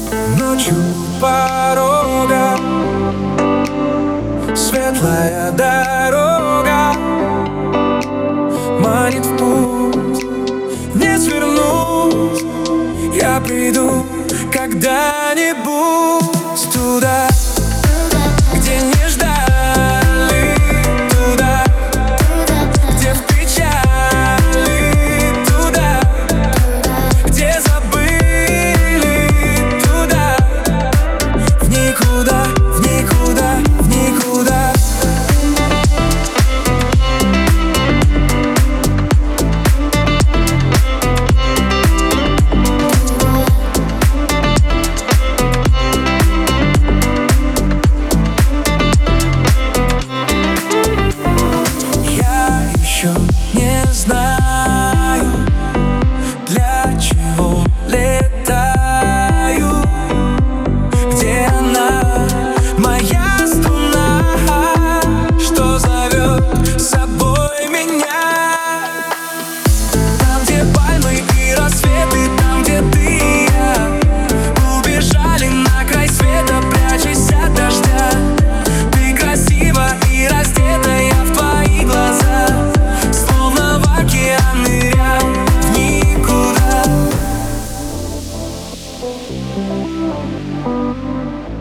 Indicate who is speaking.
Speaker 1: Ночью у порога светлая дорога манит в путь, не свернуть. Я приду когда-нибудь туда, где не ждали, туда, где в печали, туда, где забыли, туда, в никуда, в никуда, в никуда. Не знаю, для чего летаю, где она, моя струна, что зовет с собой меня. Там, где пальмы и рассветы, там, где ты и я убежали на край света, прячась от дождя. Ты красива и раздета, я в твои глаза, словно в океан нырял в никуда.